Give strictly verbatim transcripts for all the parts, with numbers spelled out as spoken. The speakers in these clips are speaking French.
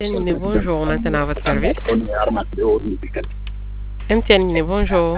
Guinée, bonjour, maintenant à votre service. M T N Guinée, bonjour.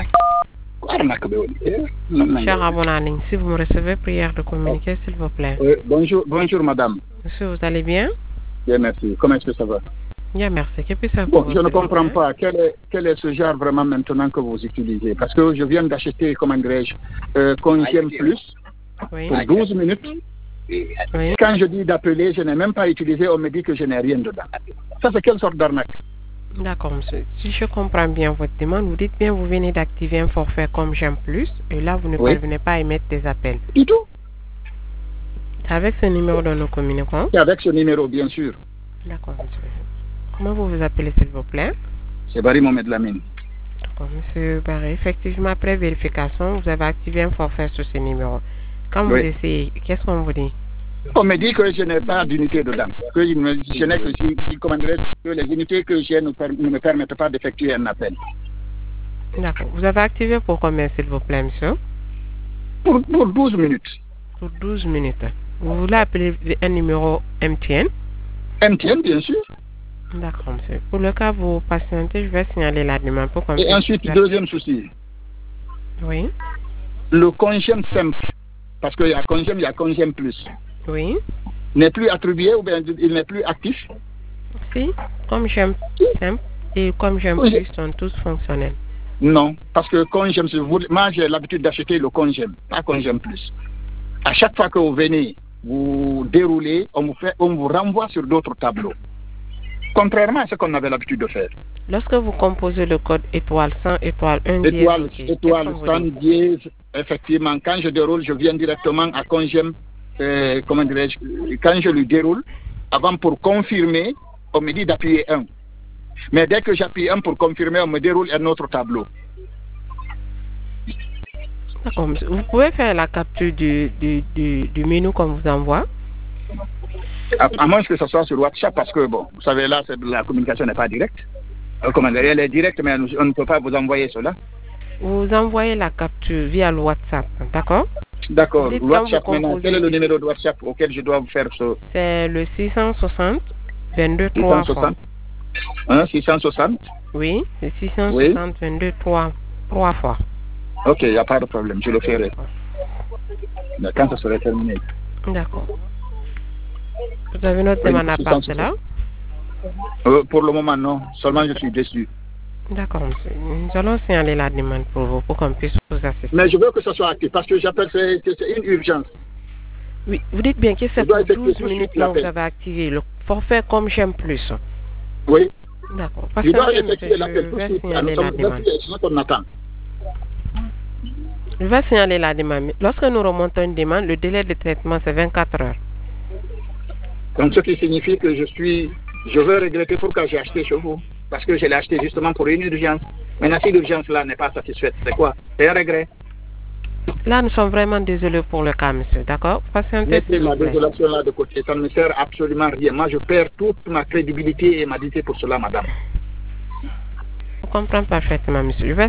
Cher abonné, si vous me recevez, prière de communiquer, s'il vous plaît. Oui, bonjour, bonjour madame. Monsieur, vous allez bien? Bien, merci. Comment est-ce que ça va? Bien, merci. Que puis-je Bon, je ne comprends pas. Quel est, quel est ce genre vraiment maintenant que vous utilisez? Parce que je viens d'acheter, comment dirais-je, euh, Congem Plus oui. pour douze minutes. Oui. Quand je dis d'appeler, je n'ai même pas utilisé, on me dit que je n'ai rien dedans. Ça, c'est quelle sorte d'arnaque? D'accord, monsieur. Si je comprends bien votre demande, vous dites bien vous venez d'activer un forfait comme J'aime Plus et là, vous ne Oui. parvenez pas à émettre des appels. Du tout. C'est avec ce numéro dont nous communiquons? C'est avec ce numéro, bien sûr. D'accord, monsieur. Comment vous vous appelez, s'il vous plaît? C'est Barry Mohamed Lamine. D'accord, monsieur Barry. Effectivement, après vérification, vous avez activé un forfait sur ce numéro. Quand vous Oui. essayez, qu'est-ce qu'on vous dit? On me dit que je n'ai pas d'unité dedans. Que je ne- je n'ai que, si- si- comment dirais-je, que les unités que j'ai ne, per- ne me permettent pas d'effectuer un appel. D'accord. Vous avez activé pour combien, s'il vous plaît, monsieur? Pour, pour douze minutes. Pour douze minutes. Vous voulez appeler un numéro M T N? M T N, bien sûr. D'accord, monsieur. Pour le cas, vous patientez, je vais signaler la demande pour qu'on Et puisse ensuite, faire- deuxième souci, Oui, le congème simple, parce qu'il y a congème, il y a congème plus, oui. n'est plus attribué ou bien il n'est plus actif. Si, comme j'aime simple et comme j'aime Oui. plus sont tous fonctionnels. Non, parce que congème, si vous- moi j'ai l'habitude d'acheter le congème, pas congème plus. À chaque fois que vous venez, vous déroulez, on vous, fait, on vous renvoie sur d'autres tableaux. Contrairement à ce qu'on avait l'habitude de faire. Lorsque vous composez le code étoile cent, étoile un, dièse, Étoile, ok, étoile, qu'est-ce qu'on vous cent dit? dièse, effectivement, quand je déroule, je viens directement à congème, euh, comment dirais-je, quand je le déroule, avant pour confirmer, on me dit d'appuyer un. Mais dès que j'appuie un pour confirmer, on me déroule un autre tableau. D'accord, monsieur. Vous pouvez faire la capture du, du, du, du menu qu'on vous envoie. À, à moins que ce soit sur WhatsApp, parce que, bon, vous savez, là, c'est- la communication n'est pas directe. Euh, comment dire, elle est directe, mais on on ne peut pas vous envoyer cela. Vous envoyez la capture via le WhatsApp, d'accord? D'accord. Dites quand WhatsApp, vous maintenant, composez- quel est le numéro de WhatsApp auquel je dois vous faire ce C'est le six cent soixante, vingt-deux, six trois cent fois. soixante hein, six cent soixante Oui, c'est six cent soixante, vingt-deux, trois, trois fois. Ok, il n'y a pas de problème, je le ferai. Mais quand ça serait terminé. D'accord. Vous avez notre Oui, demande à six cent part soixante. cela? Euh, pour le moment, non. Seulement, je suis déçu. D'accord, monsieur. Nous allons signaler la demande pour vous, pour qu'on puisse vous assister. Mais je veux que ce soit actif parce que j'appelle, c'est c'est une urgence. Oui, vous dites bien que c'est Je dois pour effectuer douze tout de suite minutes là où vous l'appel. avez activé le forfait comme j'aime plus. Oui. D'accord. Je dois Patientez, effectuer monsieur, l'appel je tout de vais suite. Nous signaler la sommes demande. déçus, sinon on attend. Je vais signaler la demande. Lorsque nous remontons une demande, le délai de traitement, c'est vingt-quatre heures. Donc, ce qui signifie que je suis, je veux regretter pourquoi j'ai acheté chez vous. Parce que je l'ai acheté justement pour une urgence. Maintenant, si l'urgence-là n'est pas satisfaite, c'est quoi? C'est un regret. Là, nous sommes vraiment désolés pour le cas, monsieur. D'accord? Patientez, Mettez s'il ma vous plaît. désolation-là de côté. Ça ne me sert absolument à rien. Moi, je perds toute ma crédibilité et ma dignité pour cela, madame. Je comprends parfaitement, monsieur. Je vais